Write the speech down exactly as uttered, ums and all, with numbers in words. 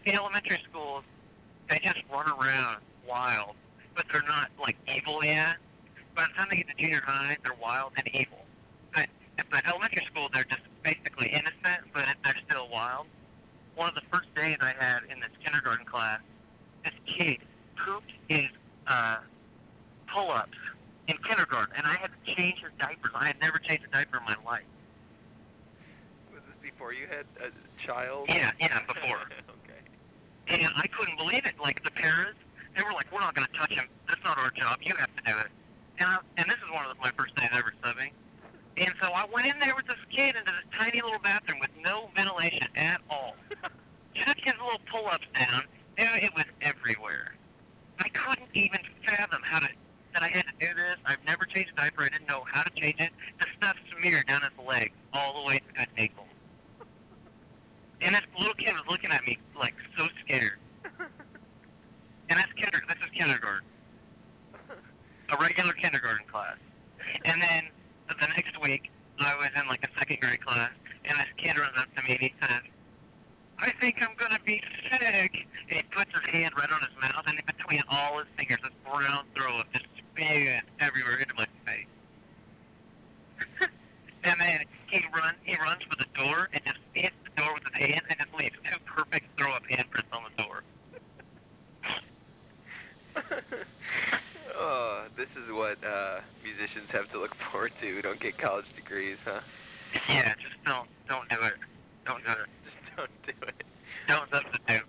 see, elementary schools, they just run around wild, but they're not, like, evil yet. By the time they get to junior high, they're wild and evil. But at the elementary school, they're just basically innocent, but they're still wild. One of the first days I had in this kindergarten class, this kid pooped his uh, pull-ups in kindergarten, and I had to change his diapers. I had never changed a diaper in my life. Was this before you had a child? Yeah, yeah, before. Okay. And I couldn't believe it. Like, the parents, they were like, we're not going to touch him. That's not our job. You have to do it. And, I, and this is one of the, my first days ever subbing. And so I went in there with this kid into this tiny little bathroom with no ventilation at all. Took his little pull-ups down, and it was everywhere. I couldn't even fathom how to, that I had to do this. I've never changed a diaper. I didn't know how to change it. The stuff smeared down his leg all the way to his ankle. And this little kid was looking at me like so scared. And that's kinder, this is kindergarten. A regular kindergarten class. And then the next week, I was in like a second grade class, and this kid runs up to me and he says, I think I'm going to be sick. And he puts his hand right on his mouth, and in between all his fingers, this brown throw-up just spit everywhere into my face. And then he runs, he runs for the door and just hits the door with his hand and just leaves two perfect throw-up handprints on the door. Oh, this is what uh, musicians have to look forward to who don't get college degrees, huh? Yeah, just don't, don't do it. Don't do it. Just don't do it. Don't substitute.